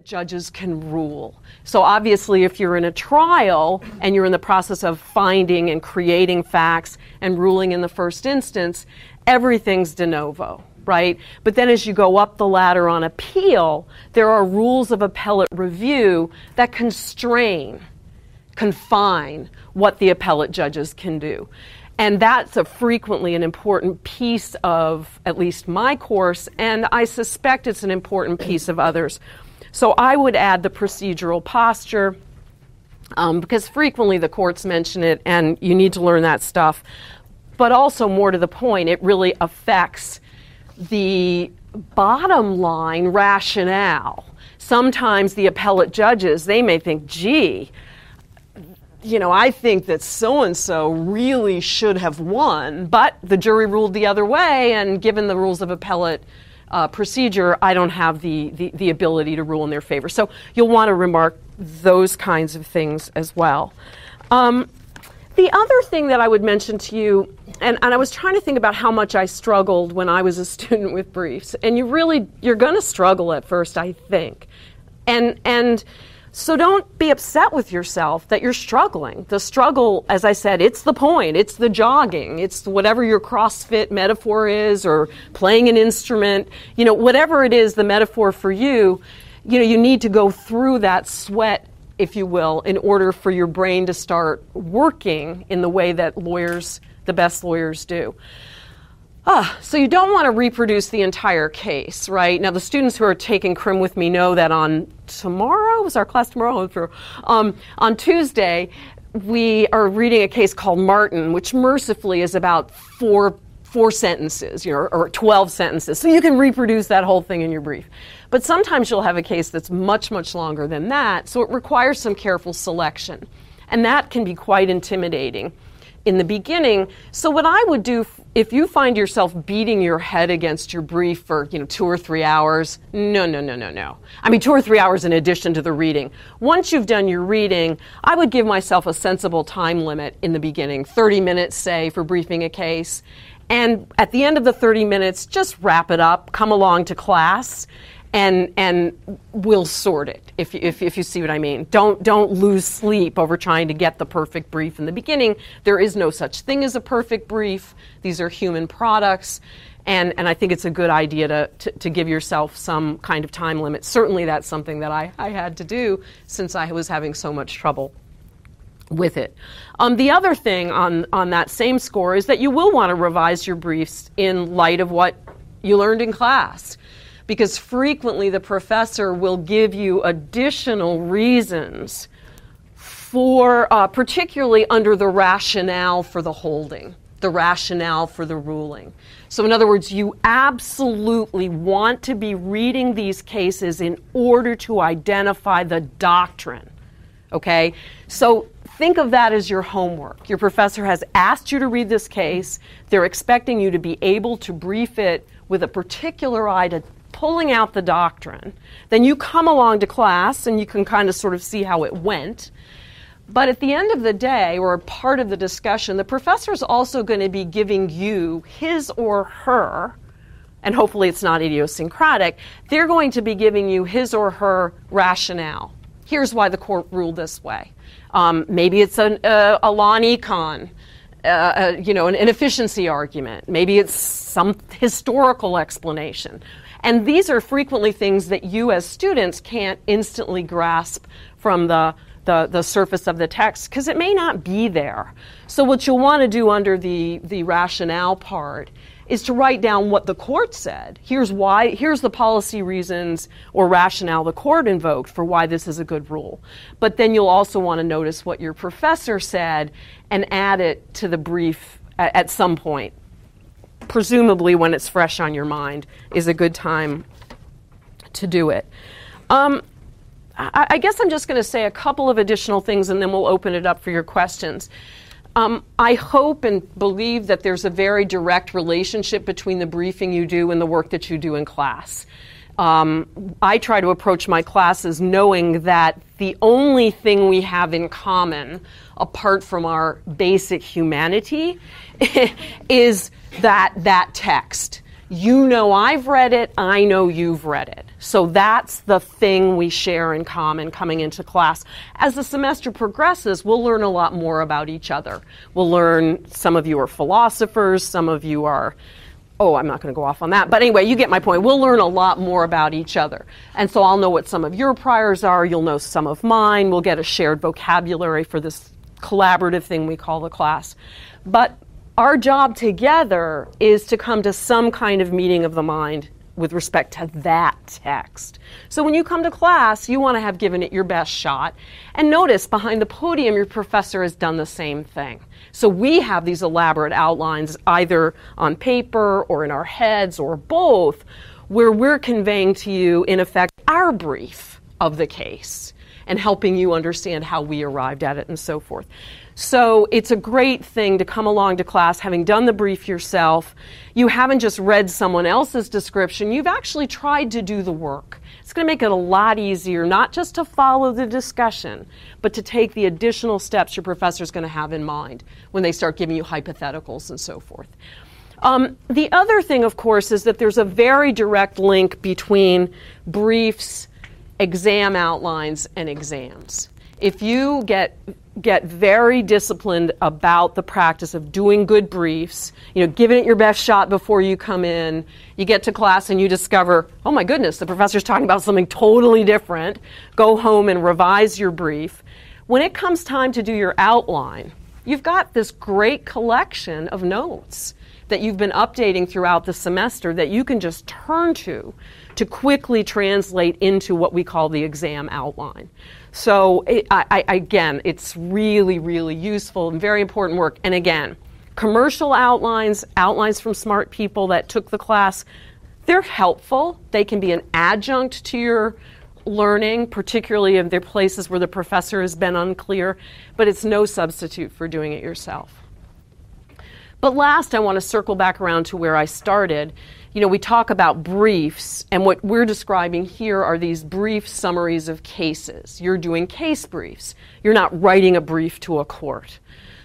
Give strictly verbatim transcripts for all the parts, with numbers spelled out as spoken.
that judges can rule. So obviously if you're in a trial and you're in the process of finding and creating facts and ruling in the first instance, everything's de novo, right? But then as you go up the ladder on appeal, there are rules of appellate review that constrain, confine what the appellate judges can do. And that's a frequently an important piece of at least my course, and I suspect it's an important piece of others. So I would add the procedural posture, um, because frequently the courts mention it, and you need to learn that stuff. But also, more to the point, it really affects the bottom line rationale. Sometimes the appellate judges, they may think, gee, you know, I think that so-and-so really should have won, but the jury ruled the other way, and given the rules of appellate uh, procedure, I don't have the, the, the ability to rule in their favor. So you'll want to remark those kinds of things as well. Um, the other thing that I would mention to you, and, and I was trying to think about how much I struggled when I was a student with briefs, and you really, you're going to struggle at first, I think. And, and so don't be upset with yourself that you're struggling. The struggle, as I said, it's the point. It's the jogging. It's whatever your CrossFit metaphor is, or playing an instrument. You know, whatever it is, the metaphor for you, you know, you need to go through that sweat, if you will, in order for your brain to start working in the way that lawyers, the best lawyers do. Ah, so you don't want to reproduce the entire case, right? Now, the students who are taking crim with me know that on tomorrow, was our class tomorrow? Um, on Tuesday, we are reading a case called Martin, which mercifully is about four four sentences, you know, or twelve sentences. So you can reproduce that whole thing in your brief. But sometimes you'll have a case that's much, much longer than that, so it requires some careful selection. And that can be quite intimidating in the beginning. So what I would do, if you find yourself beating your head against your brief for, you know, two or three hours, no, no, no, no, no. I mean, two or three hours in addition to the reading. Once you've done your reading, I would give myself a sensible time limit in the beginning, thirty minutes, say, for briefing a case. And at the end of the thirty minutes, just wrap it up, come along to class, and and we'll sort it, if you, if, if you see what I mean. Don't don't lose sleep over trying to get the perfect brief in the beginning. There is no such thing as a perfect brief. These are human products, and, and I think it's a good idea to, to, to give yourself some kind of time limit. Certainly that's something that I, I had to do since I was having so much trouble with it. Um, the other thing on, on that same score is that you will want to revise your briefs in light of what you learned in class, because frequently the professor will give you additional reasons for, uh, particularly under the rationale for the holding, the rationale for the ruling. So in other words, you absolutely want to be reading these cases in order to identify the doctrine, okay? So think of that as your homework. Your professor has asked you to read this case. They're expecting you to be able to brief it with a particular eye to pulling out the doctrine. Then you come along to class and you can kind of sort of see how it went. But at the end of the day, or part of the discussion, the professor is also going to be giving you his or her, and hopefully it's not idiosyncratic, they're going to be giving you his or her rationale. Here's why the court ruled this way. Um, maybe it's an, uh, a law and econ, uh, uh, you know, an, an efficiency argument. Maybe it's some historical explanation. And these are frequently things that you as students can't instantly grasp from the, the, the surface of the text, because it may not be there. So what you'll want to do under the, the rationale part is to write down what the court said. Here's why, here's the policy reasons or rationale the court invoked for why this is a good rule. But then you'll also want to notice what your professor said and add it to the brief at, at some point. Presumably when it's fresh on your mind is a good time to do it. Um, I, I guess I'm just going to say a couple of additional things and then we'll open it up for your questions. Um, I hope and believe that there's a very direct relationship between the briefing you do and the work that you do in class. Um, I try to approach my classes knowing that the only thing we have in common, apart from our basic humanity, is that that text. You know I've read it, I know you've read it. So that's the thing we share in common coming into class. As the semester progresses, we'll learn a lot more about each other. We'll learn, some of you are philosophers, some of you are, oh, I'm not going to go off on that. But anyway, you get my point. We'll learn a lot more about each other. And so I'll know what some of your priors are. You'll know some of mine. We'll get a shared vocabulary for this collaborative thing we call the class. But our job together is to come to some kind of meeting of the mind with respect to that text. So when you come to class, you want to have given it your best shot. And notice, behind the podium, your professor has done the same thing. So we have these elaborate outlines either on paper or in our heads or both, where we're conveying to you, in effect, our brief of the case and helping you understand how we arrived at it and so forth. So it's a great thing to come along to class having done the brief yourself. You haven't just read someone else's description, you've actually tried to do the work. It's going to make it a lot easier, not just to follow the discussion, but to take the additional steps your professor's going to have in mind when they start giving you hypotheticals and so forth. Um, the other thing, of course, is that there's a very direct link between briefs, exam outlines, and exams. If you get get very disciplined about the practice of doing good briefs, you know, giving it your best shot before you come in, you get to class and you discover, oh my goodness, the professor's talking about something totally different, go home and revise your brief. When it comes time to do your outline, you've got this great collection of notes that you've been updating throughout the semester that you can just turn to to quickly translate into what we call the exam outline. So it, I, I, again, it's really, really useful and very important work. And again, commercial outlines, outlines from smart people that took the class, they're helpful. They can be an adjunct to your learning, particularly if they're places where the professor has been unclear, but it's no substitute for doing it yourself. But last, I want to circle back around to where I started. You know, we talk about briefs, and what we're describing here are these brief summaries of cases. You're doing case briefs. You're not writing a brief to a court.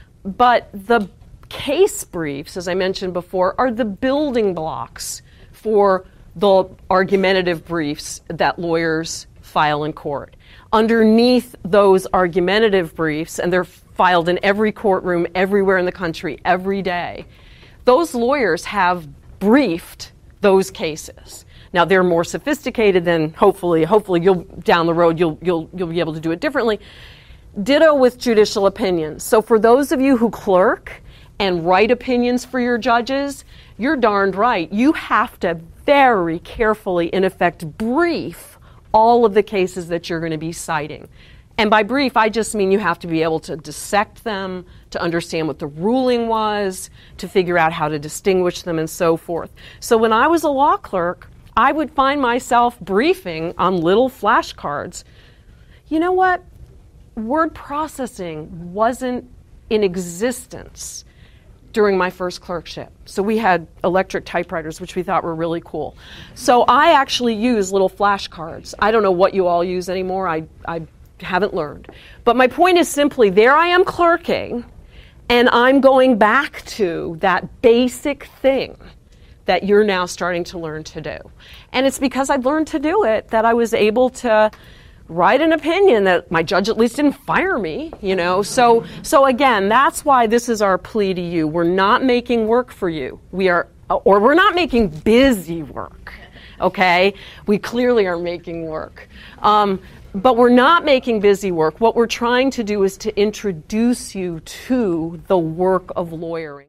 But the case briefs, as I mentioned before, are the building blocks for the argumentative briefs that lawyers file in court. Underneath those argumentative briefs, and they're filed in every courtroom everywhere in the country every day, those lawyers have briefed those cases. Now they're more sophisticated than hopefully, hopefully you'll down the road you'll you'll you'll be able to do it differently. Ditto with judicial opinions. So for those of you who clerk and write opinions for your judges, you're darned right. You have to very carefully, in effect, brief all of the cases that you're going to be citing. And by brief, I just mean you have to be able to dissect them, to understand what the ruling was, to figure out how to distinguish them, and so forth. So when I was a law clerk, I would find myself briefing on little flashcards. You know what? Word processing wasn't in existence during my first clerkship. So we had electric typewriters, which we thought were really cool. So I actually use little flashcards. I don't know what you all use anymore. I, I haven't learned. But my point is simply, there I am clerking, and I'm going back to that basic thing that you're now starting to learn to do. And it's because I'd learned to do it that I was able to write an opinion that my judge at least didn't fire me, you know. So, so again, that's why this is our plea to you. We're not making work for you. We are, or we're not making busy work, okay? We clearly are making work. Um, but we're not making busy work. What we're trying to do is to introduce you to the work of lawyering.